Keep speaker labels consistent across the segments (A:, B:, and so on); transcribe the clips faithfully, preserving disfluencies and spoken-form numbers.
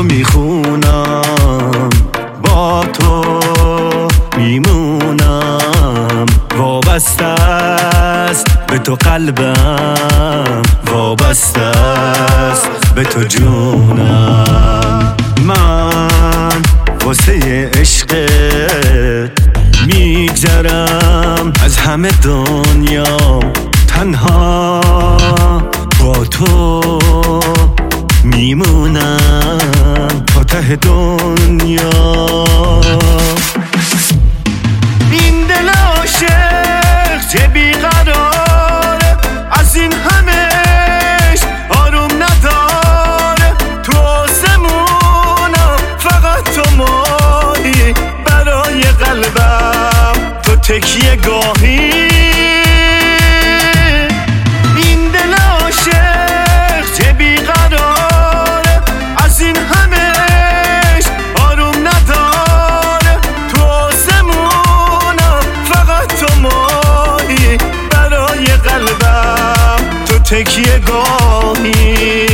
A: تو میخونم، با تو میمونم. وابسته است به تو قلبم، وابسته است به تو جونم. من واسه عشقت میگذرم از همه دنیا، تنها با تو میمونم تا ته دنیا. این دل عاشق چه بیقراره، از این همش آروم نداره. تو آسمونا فقط تو ماهی، برای قلبم تو تکیه گاهی. این دل عاشق چه بیقراره، از این همش آروم نداره. تو آسمونا فقط تو ماهی، برای قلبم تو تکیه گاهی.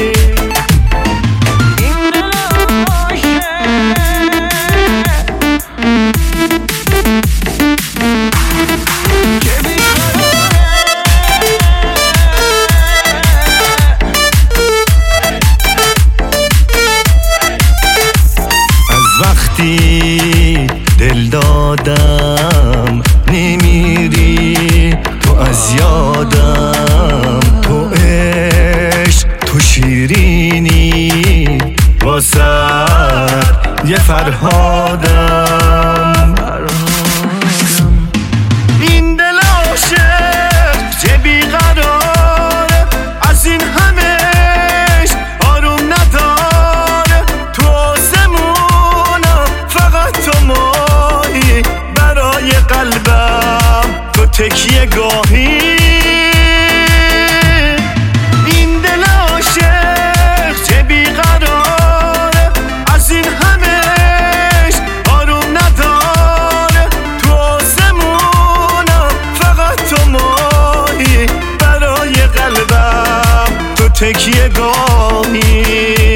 A: وقتی دل دادم نمیری تو از یادم، تو عشق تو شیرینی واسه یه فرهادم. این دل عاشق چه بیقراره، از این همش آروم نداره. تو آسمونا فقط تو ماهی، برای قلبم تو تکیه گاهی. این دل عاشق چه بیقراره، از این همش آروم نداره. تو آسمونا فقط تو ماهی، برای قلبم تو تکیه گاهی.